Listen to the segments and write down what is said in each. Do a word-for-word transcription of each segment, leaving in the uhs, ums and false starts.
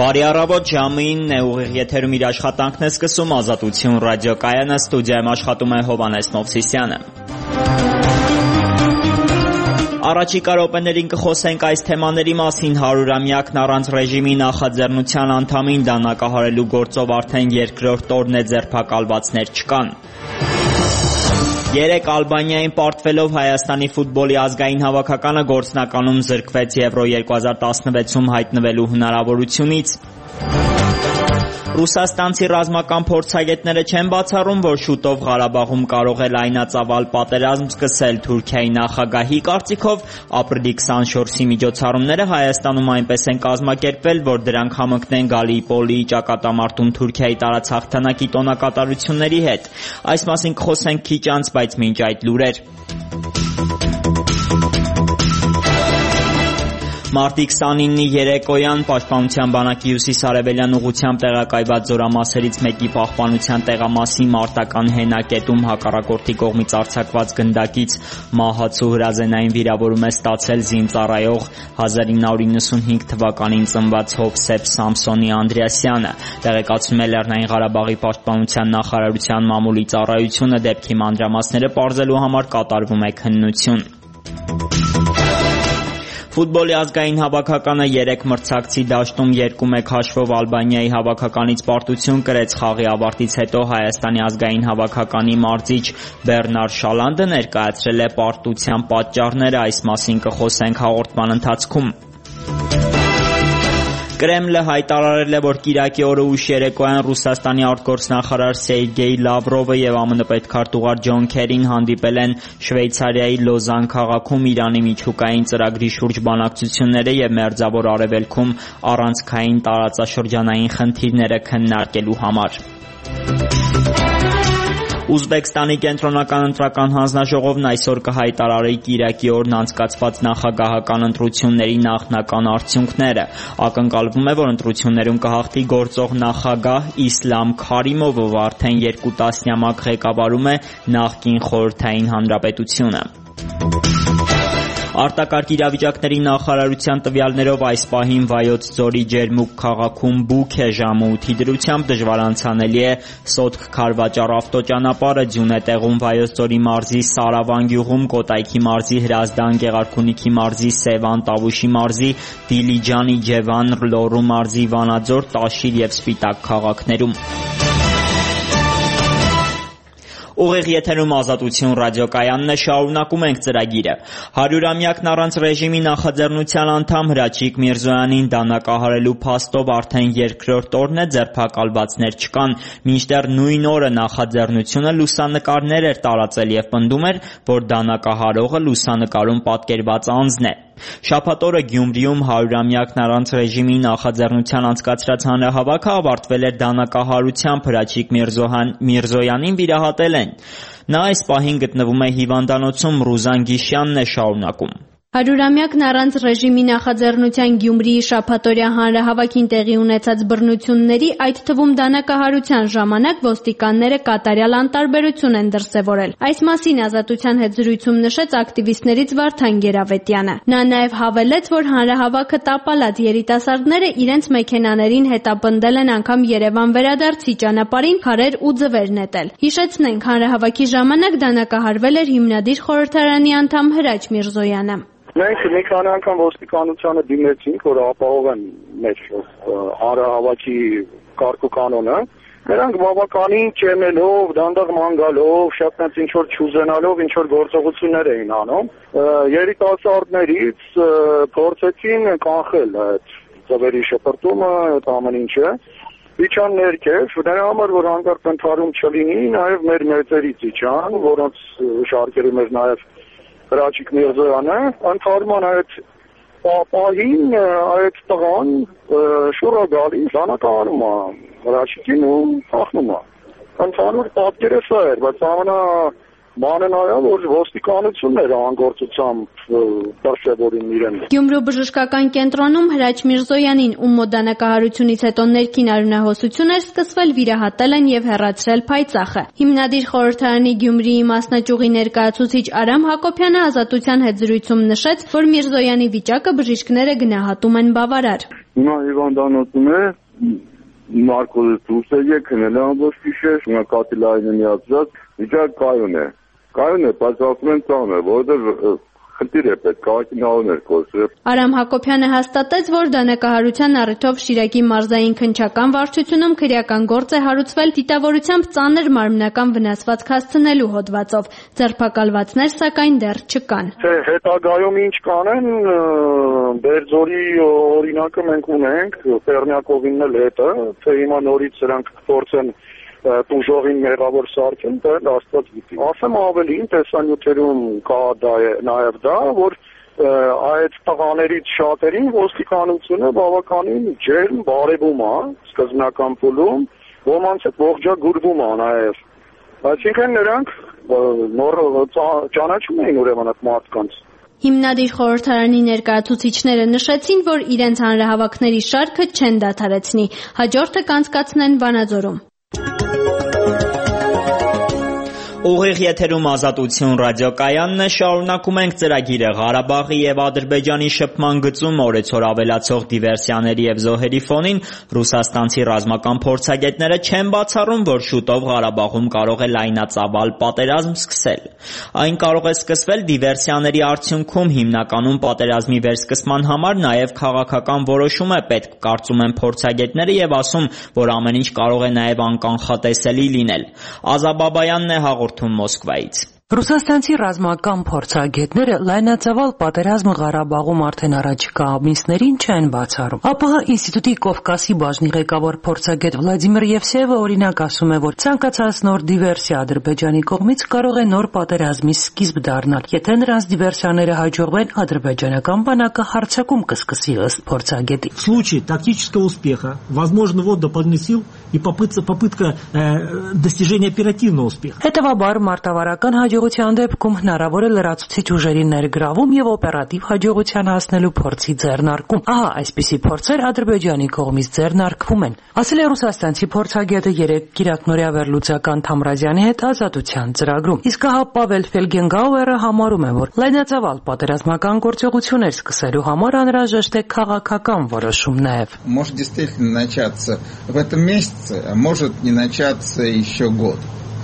Բարի առավոտ, ժամին է ուղիղ եթերում իր աշխատանքն է սկսում Ազատություն ռադիոկայանը, ստուդիայում աշխատում է Հովհաննես Մովսիսյանը։ Առաջիկա րոպեներին կխոսենք այս թեմաների մասին. հարյուրամյակն առանց ռեժիմի նախաձեռնության անդամին դանակահարելու գործով արդեն երկրորդ օրն է, ձերբակալվածներ չկան։ Երեկ Ալբանիային պարտվելով Հայաստանի ֆուտբոլի ազգային հավաքականը գործնականում զրկվեց Եվրո երկու հազար տասնվեցում հայտնվելու հնարավորությունից։ Ռուսաստանցի ռազմական փորձագետները չեն բացառում, որ շուտով Ղարաբաղում կարող է լայնածավալ պատերազմ սկսել։ Թուրքիայի նախագահի կարծիքով ապրիլի քսանչորսի միջոցառումները Հայաստանում այնպես են կազմակերպվել, որ դրանք համընկնեն Գալիպոլիի ճակատամարտում Թուրքիայի տարած հաղթանակի տոնակատարությունների հետ։ Այս մասին կխոսենք քիչ անց, բայց մինչ այդ լուրեր։ Մարտի քսանինի երեկոյան Պաշտպանության բանակի հյուսիս-արևելյան ուղղությամբ տեղակայված զորամասերից մեկի պահպանության տեղամասի մարտական հենակետում հակառակորդի կողմից արձակված գնդակից մահացու հրազենային վիրավորում է ստացել զինծառայող հազար ինը հարյուր իննսունհինգ թվականին ծնված Հովսեփ Սամսոնի Անդրեասյանը։ Տեղեկացնում է Լեռնային Ղարաբաղի պաշտպանության նախարարության մամուլի ծառայությունը, դեպքի մանրամասները պարզելու համար կատարվում է քննություն։ Ֆուտբոլի ազգային հավաքականը երեկ մրցակցի դաշտում երկու մեկ հաշվով Ալբանիայի հավաքականից պարտություն կրեց։ Խաղի ավարտից հետո Հայաստանի ազգային հավաքականի մարզիչ Բեռնար Շալանդը ներկայացրել է պարտության պատճառները, այս մասին կխոսենք հաղորդման ընթացքում։ Կրեմլը հայտարարել է, որ կիրակի օրը ուշ երեկոյան Ռուսաստանի արտգործնախարար Սերգեյ Լավրովը եւ ԱՄՆ պետքարտուղար Ջոն Քերին հանդիպել են Շվեյցարիայի Լոզան քաղաքում Իրանի միջուկային ծրագրի շուրջ բանակցությունները եւ Մերձավոր Արևելքում առանցքային տարածաշրջանային խնդիրները քննարկելու համար։ Ուզբեկստանի կենտրոնական ընտրական հանձնաժողովն այսօր կհայտարարի կիրակի օրն անցկացված նախագահական ընտրությունների նախնական արդյունքները։ Ակնկալվում է, որ ընտրություններում կհաղթի գործող նախագահ Իսլամ Քարիմովը, ով արդեն երկու տասնյակ ղեկավարում է նախկին Խորհրդային Հանրապետությունը։ Արտակարգ իրավիճակների նախարարության տվյալներով այս պահին Վայոց ձորի Ջերմուկ քաղաքում բուք է, ժամը ութի դրությամբ դժվարանցանելի է Սոտք-Քարվաճառ ավտոճանապարհը, ձյուն է տեղում Վայոց ձորի մարզի Սարավան գյուղում, Կոտայքի մարզի Հրազդան, Գեղարքունիքի մարզի Սևան, Տավուշի մարզի Դիլիջան, Իջևան, Լոռու մարզի Վանաձոր, Տաշիր եւ Սպիտակ քաղաքներում։ Ուղիղ եթերում Ազատություն ռադիոկայանն է, շարունակում ենք ծրագիրը։ Հարյուրամյակն առանց ռեժիմի նախաձեռնության անդամ Հրաչիկ Միրզոյանին դանակահարելու փաստով արդեն երկրորդ օրն է, ձերբակալվածներ չկան։ Մինչդեռ նույն օրը նախաձեռնությունը լուսանկարներ էր տարածել եւ պնդում էր, որ դանակահարողը լուսանկարում պատկերված անձն է։ Շաբաթ օրը Գյումրիում հարյուրամյակն առանց ռեժիմի նախաձեռնության անցկացրած հանրահավաքը ավարտվել էր դանակահարությամբ։ Հրաչիկ Միրզոյանին վիրահատել են։ Նա այս պահին գտնվում է հիվանդանոցում։ Ռուզան Գիշյանն է շարունակում։ Հարյուրամյակն առանց ռեժիմի նախաձեռնության Գյումրիի շաբաթօրյա հանրահավաքին տեղի ունեցած բռնությունների, այդ թվում դանակահարության ժամանակ ոստիկանները կատարյալ անտարբերություն են դրսևորել։ Այս մասին Ազատության հետ զրույցում նշեց ակտիվիստներից Վարդան Գերավետյանը։ Նա նաև հավելեց, որ հանրահավաքը տապալած երիտասարդները իրենց մեքենաներին հետապնդել են անգամ Երևան վերադարձի ճանապարհին քարեր ու ձվեր նետել։ Հիշեցնենք, հանրահավաքի ժամանակ դանակահարվել էր հիմնադիր խորհրդարանի անդամ Հրաչ Միրզոյանը։ Մենք մի քանի անգամ ոստիկանությանը դիմեցինք, որ ապահովեն մեր հանրահավաքի կարգ ու կանոնը։ Նրանք բավականին ճեմելով, դանդաղ ման գալով, շատ մեծ ինչ-որ չուզենալով ինչ-որ գործողություններ էին անում։ Երիտասարդներից փորձեցին կանխել այդ ծվերի շպրտումը, այդ ամեն ինչը։ Իջան ներքև, դրա համար, որ հանկարծ ընդհարում չլինի, նաև մեր մեծերից իջան, որոնց շարքերում էր նաև Հրաչիկ Միրզոյանը, ընդհանրման այդ պահին այդ տղան շուռ է գալիս, դանակահարում է Հրաչիկին ու հաղթում է։ Ընդհանուր պատկերը սա էր, բայց ամենա բանը նայա, որ ոստիկանությունն էր անգործությամբ դրսևորում իրեն։ Գյումրու բժշկական կենտրոնում Հրաչ Միրզոյանին, ում մոտ դանակահարությունից հետո ներքին արյունահոսություն էր սկսվել, վիրահատել են եւ հեռացրել փայծախը։ Հիմնադիր խորհրդարանի Գյումրիի մասնաճյուղի ներկայացուցիչ Արամ Հակոբյանը Ազատության հետ զրույցում նշեց, որ Միրզոյանի վիճակը բժիշկները գնահատում են բավարար։ Հիմա հիվանդանոցում է, նարկոզից դուրս է եկնել ամբողջ գիշեր, հիմա կատիլային միացած, վիճակ կայուն է, կայուն է, բայց ասում են ծանր է, որովհետև խնդիր է պետք, քաղաքի նավներ կորսել։ Արամ Հակոբյանը հաստատեց, որ դանակահարության առիթով Շիրակի մարզային քննչական վարչությունում քրեական գործ է հարուցվել դիտավորությամբ ծանր մարմնական վնասվածք հասցնելու հոդվածով։ Ձերբակալվածներ սակայն դեռ չկան։ Թե հետագայում ինչ կանեն, Բերձորի օրինակը մենք ունենք, Պերնյակովինն էլ հետը, թե հիմա նորից սրանք փորձեն տուժողին մեղավոր սարքեն, դա աստված գիտի։ Ասեմ ավելին, տեսանյութերում կա դա նաև դա, որ այդ տղաներից շատերին ոստիկանությունը բավականին ջերմ բարևում է, սկզբնական փուլում, ոմանց հետ ողջագուրվում է նաև։ Այսինքն նրանք նոր ճանաչում էին ուրեմն այդ մարդկանց։ Հիմնադիր խորհրդարանի ներկայացուցիչները նշեցին, որ իրենց հանրահավաքների շարքը չեն դադարեցնի, հաջորդը կանցկացնեն Վանաձորում։ Ուղիղ եթերում Ազատություն ռադիոկայանն է, շարունակում ենք ծրագիրը։ Ղարաբաղի եւ Ադրբեջանի շփման գծում օրեցօր ավելացող դիվերսիաների եւ զոհերի ֆոնին ռուսաստանցի ռազմական փորձագետները չեն բացառում, որ շուտով Ղարաբաղում կարող է լայնածավալ պատերազմ սկսել։ Այն կարող է սկսվել դիվերսիաների արդյունքում, հիմնականում պատերազմի վերսկսման համար նաեւ քաղաքական որոշում է պետք, կարծում են փորձագետները եւ ասում, որ ամեն ինչ կարող է նաեւ անկանխատեսելի լինել։ Ազաբաբայանն է հաղորդում Մոսկվայից։ Ռուսաստանցի ռազմական փորձագետները լայնածավալ պատերազմը Ղարաբաղում արդեն առաջիկա ամիսներին չեն բացառում։ ԱՊՀ ինստիտուտի Կովկասի բաժնի ղեկավար փորձագետ Վլադիմիր Եվսեևը օրինակ ասում է, որ ցանկացած նոր դիվերսիա Ադրբեջանի կողմից կարող է նոր պատերազմի սկիզբ դառնալ, եթե նրանց դիվերսիաները հաջողվեն, ադրբեջանական բանակը հարձակում կսկսի ըստ փորձագետի։ В случае тактического успеха возможно ввод дополнительных сил и попытка попытка э, достижения оперативного успеха. Հետևաբար մարտավարական հաջողության դեպքում հնարավոր է լրացուցիչ ուժերի ներգրավում եւ օպերատիվ հաջողության հասնելու փորձի ձեռնարկում։ Ահա այսպիսի փորձեր Ադրբեջանի կողմից ձեռնարկվում են, ասել է ռուսաստանցի փորձագետը երեկ Կիրակնորյա վերլուծական Թամրազյանի հետ Ազատության ծրագրում։ Իսկ ահա Պավել Ֆելգենգաուերը համարում է, որ լայնածավալ պատերազմական գործողություններ սկսելու համար անհրաժեշտ է քաղաքական որոշում նաեւ։ Может действительно начаться в этом месяце, а может не начаться еще год.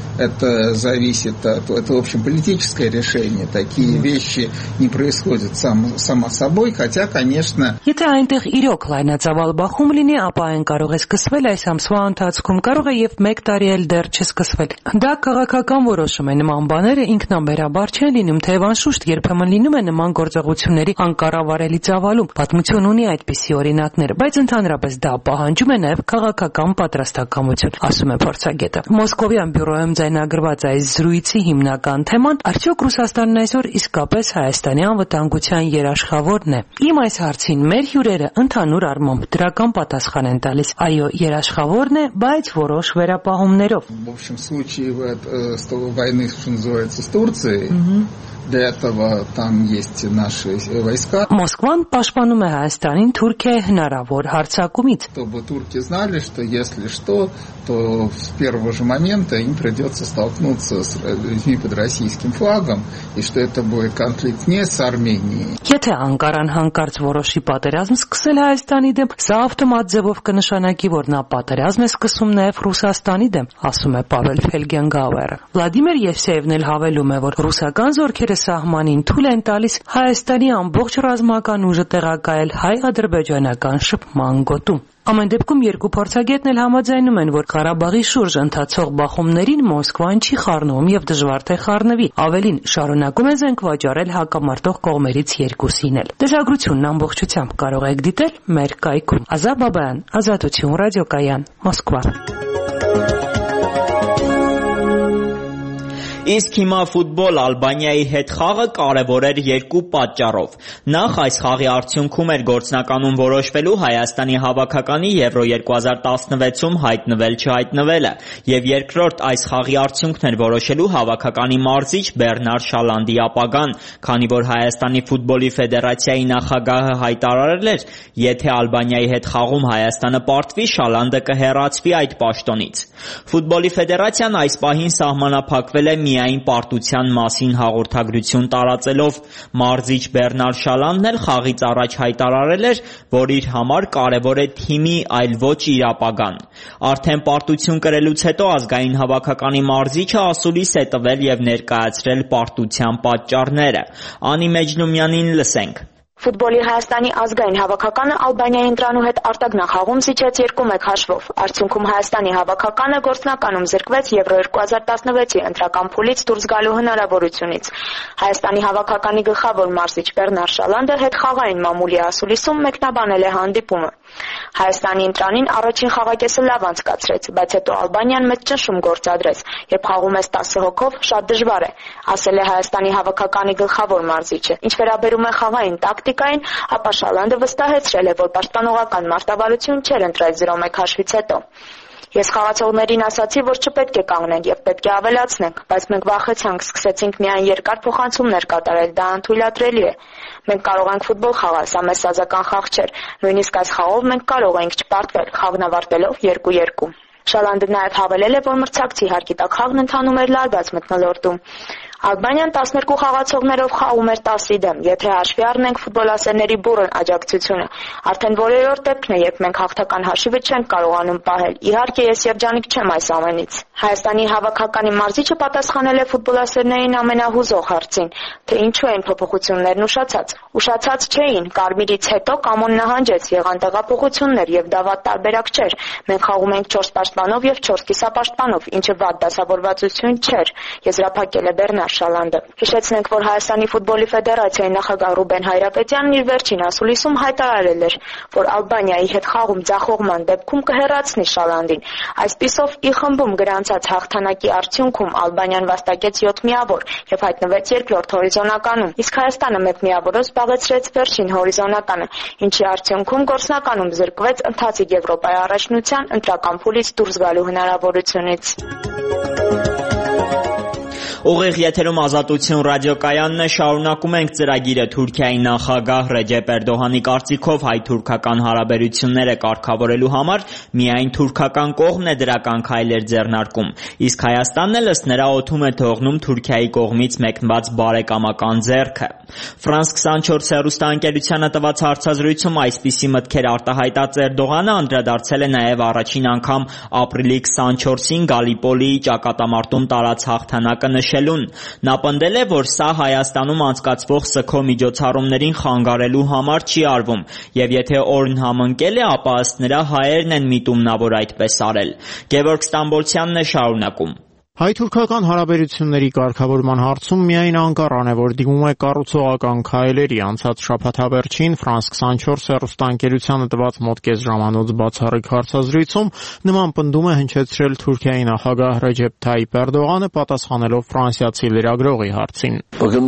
Это зависит от... Это, в общем, политическое решение. Такие вещи не происходят сам, само собой, хотя, конечно... Եթե այնտեղ իրոք լայնածավալ բախում լինի, ապա այն կարող է սկսվել այս ամսվա ընթացքում, կարող է եւ մեկ տարի էլ դեռ չսկսվել։ Դա քաղաքական որոշում է, նման բաները ինքնաբերաբար չեն լինում, թեև անշուշտ երբեմն լինում է նման գործողությունների անկառավարելի ծավալում։ Պատմություն ունի այդպիսի օրինակներ, բայց ընդհանրապես դա պահանջում է նաեւ քաղաքական պատրաստակամություն, ասում է փորձագետը։ Մոսկովյան բյուրոյում Նագրված այս զրույցի հիմնական թեման արդյոք Ռուսաստանն այսօր իսկապես Հայաստանի անվտանգության երաշխավորն է։ Իմ այս հարցին մեր հյուրերը ընդհանուր առմամբ դրական պատասխան են տալիս։ Այո, երաշխավորն է, բայց որոշ վերապահումներով։ В общем случае войны, что называется, с Турцией. Для этого там есть наши войска. Մոսկվան պաշտպանում է Հայաստանին Թուրքիայի հնարավոր հարձակումից։ Чтобы турки знали, что если что, то с первого же момента им придется столкнуться с людьми под российским флагом, и что это будет конфликт не с Арменией. Եթե Անկարան հանկարծ որոշի պատերազմ սկսել Հայաստանի դեմ, սա ավտոմատ ձևով կնշանակի, որ նա պատերազմ է սկսում նաև Ռուսաստանի դեմ, ասում է Պավել Ֆելգենգաուերը։ Վլադիմիր Եվսեևն էլ հավելում է, որ ռուսական զորքերը սահմանին թույլ են տալիս Հայաստանի ամբողջ ռազմական ուժը տեղակայել հայ-ադրբեջանական շփման գոտում։ Ամեն դեպքում երկու փորձագետն էլ համաձայնում են, որ Ղարաբաղի շուրջ ընթացող բախումներին Մոսկվան չի խառնվում եւ դժվար թե խառնվի։ Ավելին, շարունակում է զենք վաճառել հակամարտող կողմերից երկուսին էլ։ Տեսագրությունն ամբողջությամբ կարող եք դիտել մեր կայքում։ Ազատ Բաբայան, Ազատություն ռադիոկայան, Մոսկվա։ Իսկ հիմա ֆուտբոլ Ալբանիայի հետ խաղը կարևոր էր երկու պատճառով։ Նախ այս խաղի արդյունքում էր գործնականում որոշվելու Հայաստանի հավաքականի Եվրո երկու հազար տասնվեցում հայտնվել-չհայտնվելը, եւ երկրորդ այս խաղի արդյունքն էր որոշելու հավաքականի մարզիչ Բեռնար Շալանդի ապագան, քանի որ Հայաստանի ֆուտբոլի ֆեդերացիայի նախագահը հայտարարել էր, եթե Ալբանիայի հետ խաղում Հայաստանը պարտվի, Շալանդը կհեռացվի այդ պաշտոնից։ Ֆուտբոլի ֆեդերացիան այս պահին սահմանափակվել է մի միայն պարտության մասին հաղորդագրություն տարածելով։ Մարզիչ Բեռնար Շալանդն էլ խաղից առաջ հայտարարել էր, որ իր համար կարևոր է թիմի, այլ ոչ իր ապագան։ Արդեն պարտություն կրելուց հետո ազգային հավաքականի մարզիչը ասուլիս է տվել եւ ներկայացրել պարտության պատճառները։ Անի Մեջնումյանին լսենք։ Ֆուտբոլի Հայաստանի ազգային հավաքականը Ալբանիայի ընտրանու հետ արտագնա խաղում զիջեց երկու մեկ հաշվով։ Արդյունքում Հայաստանի հավաքականը գործնականում զրկվեց Եվրո երկու հազար տասնվեցի ընտրական փուլից դուրս գալու հնարավորությունից։ Հայաստանի հավաքականի գլխավոր մարզիչ Բեռնար Շալանդը հետխաղային մամուլի ասուլիսում մեկնաբանել է հանդիպումը։ Հայաստանի ընտրանին առաջին խաղակեսը լավ անցկացրեց, բայց հետո Ալբանիան մեծ ճնշում գործադրեց, երբ խաղում ես տասը հոգով, շատ դժվար է, ասել է Հայաստանի հավաքականի գլխավոր մարզիչը։ Ինչ վերաբերում է խաղային տակտիկային, ապա Շալանդը վստահեցրել է, որ պաշտպանողական մարտավարություն չէր ընտրել զրո մեկ հաշվից հետո։ Ես խաղացողներին ասացի, որ չպետք է կանգնեն եւ պետք է ավելացնենք, բայց մենք վախեցանք, սկսեցինք միայն երկար փոխանցումներ կատարել, դա անթույլատրելի է։ Մենք կարող ենք ֆուտբոլ խաղալ, սա մեծ սազական խաղ չէր, նույնիսկ այս խաղով մենք կարող ենք չպարտվել, խաղն ավարտելով երկու երկու։ Շալանդը նաև հավելել է, որ մրցակցի հարկի տակ խաղն ընթանում էր լարված մթնոլորտում։ Ալբանիան տասներկու խաղացողներով խաղում էր տասի դեմ, եթե հաշվի առնենք ֆուտբոլասերների բուռն աջակցությունը, արդեն որերորդ դեպքն է, երբ մենք հաղթական հաշիվը չենք կարողանում պահել։ Իհարկե, ես երջանիկ չեմ այս ամենից։ Հայաստանի հավաքականի մարզիչը պատասխանել է ֆուտբոլասերներին ամենահուզող հարցին, թե ինչու էին փոփոխություններն ուշացած։ Ուշացած չէին, Կարմիրից հետո Կամոն նահանջեց, եղան տեղափոխություններ եւ դա վատ տարբերակ չէր։ Մենք խաղում ենք չորս պաշտպանով եւ չորս կիսապաշտպանով, ինչը վատ դասավորվածություն չէր, եզրափակել է Բեռնար Շալանդը։ Հիշեցնենք, որ Հայաստանի ֆուտբոլի ֆեդերացիայի նախագահ Ռուբեն Հայրապետյանն իր վերջին ասուլիսում հայտարարել էր, որ Ալբանիայի հետ խաղում ձախողման դեպքում կհեռացնի Շալանդին։ Այսպիսով, ի խմբում գրանցած հաղթանակի արդյունքում Ալբանիան վաստակեց յոթ միավոր եւ հայտնվեց երկրորդ հորիզոնականում, իսկ Հայաստանը մեկ միավորով զբաղեցրեց վերջին հորիզոնականը, ինչի արդյունքում գործնականում զրկվեց ընթացիկ Եվրոպայի առաջնության ընտրական փուլից դուրս գալու հնարավորությունից։ Ուղիղ եթերում Ազատություն ռադիոկայանն է, շարունակում ենք ծրագիրը։ Թուրքիայի նախագահ Ռեջեփ Էրդողանի կարծիքով հայ-թուրքական հարաբերությունները կարգավորելու համար միայն թուրքական կողմն է դրական քայլեր ձեռնարկում, իսկ Հայաստանն էլ ըստ նրա օդում է թողնում Թուրքիայի կողմից մեկնված բարեկամական ձեռքը։ Ֆրանս քսանչորս հեռուստաընկերությանը տված հարցազրույցում այսպիսի մտքեր արտահայտած Էրդողանը անդրադարձել է նաև առաջին անգամ ապրիլի քսանչորսին Գալիպոլիի ճակատամարտում տարած հաղթանակը նշելուն։ Նա պնդել է, որ սա Հայաստանում անցկացվող սգո միջոցառումներին խանգարելու համար չի արվում, եւ եթե օրն համընկել է, ապա ըստ նրա հայերն են միտում նա որ այդպես արել։ Գևորգ Ստամբոլցյանն է շարունակում։ Հայ-թուրքական հարաբերությունների կարգավորման հարցում միայն Անկարան է, որ դիմում է կառուցողական քայլերի։ Անցած շաբաթավերջին Ֆրանս քսանչորս հեռուստաընկերությանը տված մոտ կես ժամանոց բացառիկ հարցազրույցում նման պնդում է հնչեցրել Թուրքիայի նախագահ Ռեջեփ Թայիփ Էրդողանը, պատասխանելով ֆրանսիացի լրագրողի հարցին։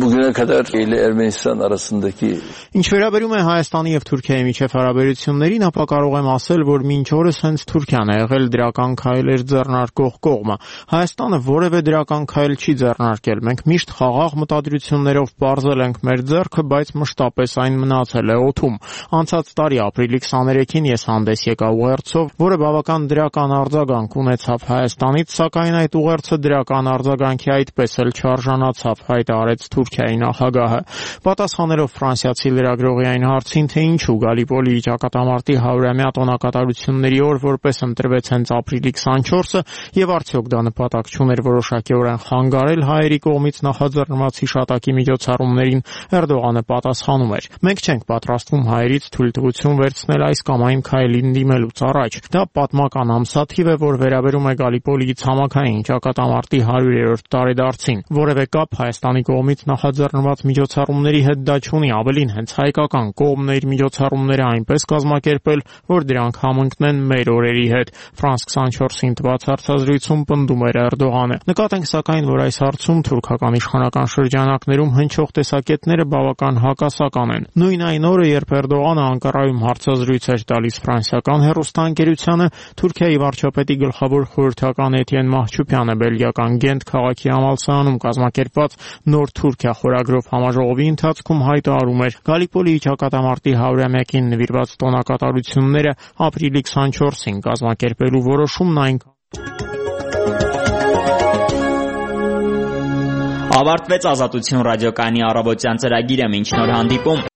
Ինչ վերաբերում է Հայաստանի եւ Թուրքիայի միջև հարաբերություններին, ապա կարող եմ ասել, որ մինչ օրս հենց Թուրքիան է եղել դրական քայլեր ձեռնարկող կողմը։ Հայաստանը որևէ դրական քայլ չի ձեռնարկել։ Մենք միշտ խաղաղ մտադրություններով պարզել ենք մեր ձեռքը, բայց մշտապես այն մնացել է օդում։ Անցած տարի ապրիլի քսաներեքին ես հանդես եկա ուղերձով, որը բավական դրական արձագանք ունեցավ Հայաստանից, սակայն այդ ուղերձը դրական արձագանքի այդպես էլ չարժանացավ, հայտարարեց Թուրքիայի նախագահը։ Պատասխանելով ֆրանսիացի լրագրողի այն հարցին, թե ինչու Գալիպոլիի ճակատամարտի հարյուրամյա տոնակատարությունների օր որպես ընտրվեց հենց ապրիլի քսանչորսը եւ արդյոք դա նպատակ չուներ որոշակիորեն խանգարել հայերի կողմից նախաձեռնված հիշատակի միջոցառումներին, Էրդողանը պատասխանում էր. Մենք չենք պատրաստվում հայերից թույլտվություն վերցնել այս կամ այն քայլին դիմելուց առաջ։ Դա պատմական ամսաթիվ է, որ վերաբերում է Գալիպոլիի ցամաքային ճակատամարտի հարյուրերորդ տարեդարձին։ Որևէ կապ Հայաստանի կողմից նախաձեռնված միջոցառումների հետ դա չունի, ավելին հենց հայկական կողմն է իր միջոցառումները այնպես կազմակերպել, որ դրանք համընկնեն մեր օրերի հետ։ Ֆրանս քսանչորսին տված հարցազրույցում պնդում էր Էրդողանը։ Նկատենք սակայն, որ այս հարցում թուրքական իշխանական շրջանակներում հնչող տեսակետները բավական հակասական են։ Նույն այն օրը, երբ Էրդողանը Անկարայում հարցազրույց էր տալիս ֆրանսիական հեռուստաընկերությանը, Թուրքիայի վարչապետի գլխավոր խորհրդական Էթիեն Մահչուփյանը բելգիական Գենտ քաղաքի համալսարանում կազմակերպված Նոր Թուրքիա խորագրով համաժողովի ընթացքում հայտարարում էր. Գալիպոլիի ճակատամարտի հարյուրամյակին նվիրված տոնակատարությունները ապրիլի քսանչորսին կազմակերպելու որոշումն այնքան Ավարտվեց Ազատություն ռադիոկայանի առավոտյան ծրագիրը, մինչ նոր հանդիպում։